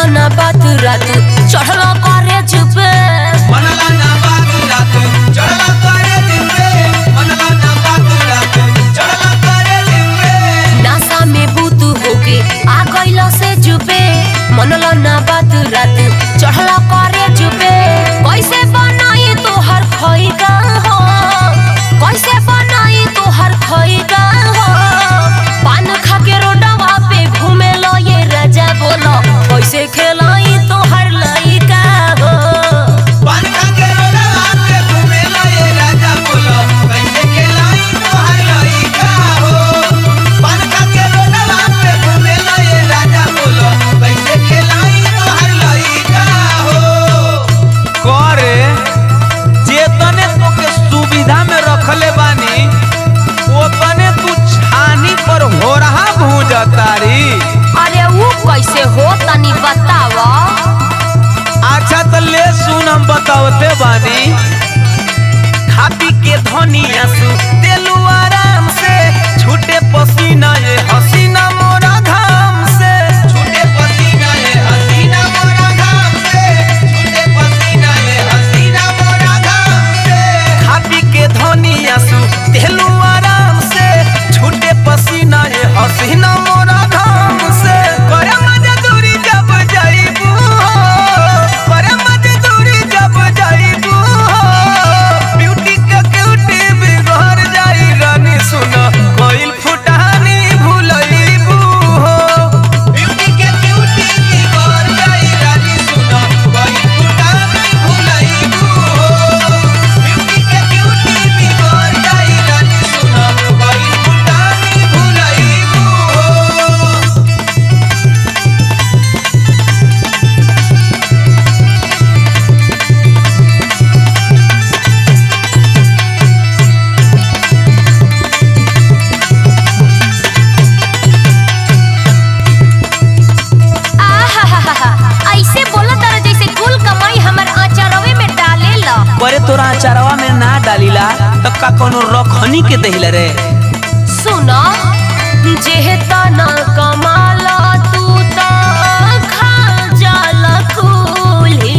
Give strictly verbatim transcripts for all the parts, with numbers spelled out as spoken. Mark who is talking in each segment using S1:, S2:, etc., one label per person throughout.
S1: ना बात रात चढ़ला करे जुबे
S2: मनला ना बात रात चढ़ला करे जुबे मनला ना बात रात चढ़ला करे जुबे
S1: नासा में बूत होके आ गइला से जुबे मनला ना बात रात चढ़ला करे जुबे कैसे बनाई तोहर खइगा हो कैसे बनाई तोहर खइगा हो पान खा के रोडवा पे घूमे लो ये राजा बोलो कैसे खेलाई तोहर लइका हो
S2: पान खा के रोडवा पे घूमे लो ये राजा बोलो कैसे खेलाई तोहर लइका हो पान खा के रोडवा पे घूमे लो ये राजा बोलो कैसे खेलाई तोहर लइका हो करे जेतने तोके सुविधा में रखले बानी ओतने तू छानी पर हो रहा भूजा तारी।
S1: अरे वो कैसे हो तनी बतावा।
S2: अच्छा तो ले सुन हम बतावते बानी खा पी के धनिया सु तेलू आराम से छूटे पसीना ये हसीना मोरा घाम से छूटे पसीना ये हसीना मोरा घाम से छूटे पसीना ये हसीना मोरा घाम से खा पी के धनिया सु तेलू आराम से छूटे पसीना ये हसीना मोरा घाम से करे मजदूरी जब जाइबू करे मजदूरी जब जाइबू ब्यूटी के क्यूटी बिगड़ जाई रानी सुना कोइल फुटानी भूलइबू ब्यूटी के क्यूटी बिगड़ जाई रानी सुना कोइल फुटानी भूलइबू ब्यूटी के क्यूटी बिगड़ जाई रानी सुना कोइल फुटानी भूलइबू।
S1: ऐसे बोला तारा जैसे कुल कमाई हमर आचारवे में डाले ला।
S2: करे तोरा अचारवा में ना डालीला तो का कोनो रखनी के देहिला रे।
S1: सुना जेहता ना कमाला तू ता खा जाला कुली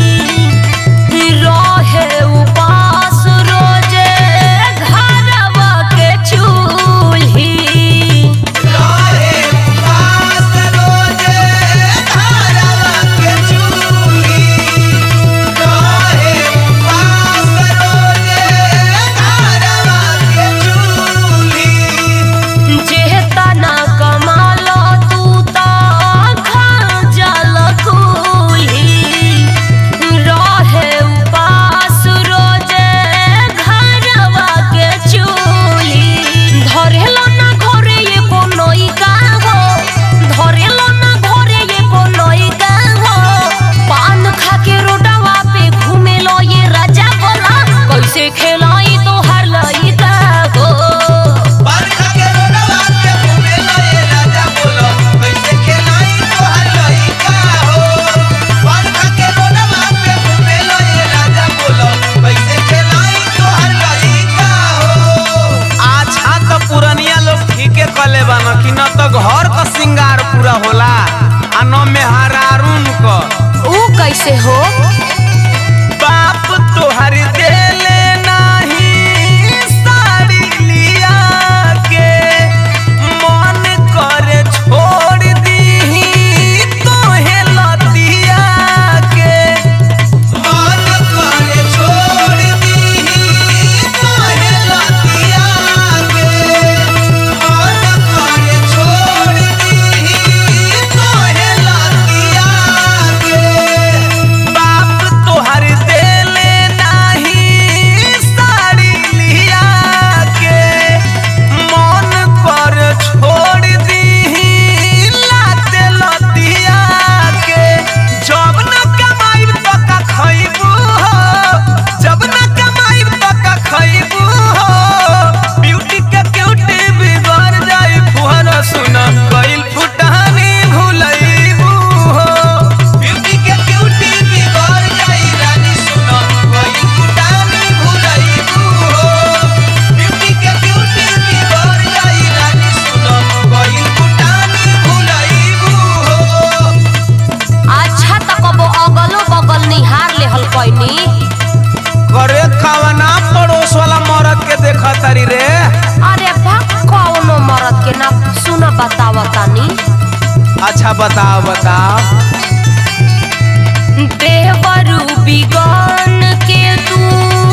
S1: रहे उपास रोजे घरवा के चूल्ही
S2: रहे उपास रोजे घरवा के चूल्ही रहे उपास रोजे घरवा के चूल्ही
S1: जेहता ना कमाला तू ता खा जाला कुली रहे उपास रोजे घरवा के चूल्ही धरेलो ना घरे ये बनोई का हो धरेलो ना घरे ये बनोई का हो पान खा के रोडवा पे घूमे लो ये राजा बोला कैसे खेलाई तोहर लइका हो
S2: पान खा के रोडवा पे घूमे लो ये राजा बोलो कैसे खेलाई तोहर लइका हो पान खा के रोडवा पे घूमे लो ये राजा बोलो कैसे खेलाई तोहर लइका हो। अच्छा तो पुरनिया लोग ठीके कले बान कि न तो घर का सिंगार पूरा होला आ न मेहरारून क
S1: ऊ कैसे हो
S2: बाप तोहर देले नाही साड़ी लिया के मन करे छोड़ दीही तोहे लतिया के मन करे छोड़ दीही तोहे लतिया के मन करे छोड़ दीही तोहे लतिया के बाप तारी रे?
S1: अरे भक कौनो मरद के ना सुन बतावतानी।
S2: अच्छा बताओ बताओ।
S1: देवरू बिगन के तू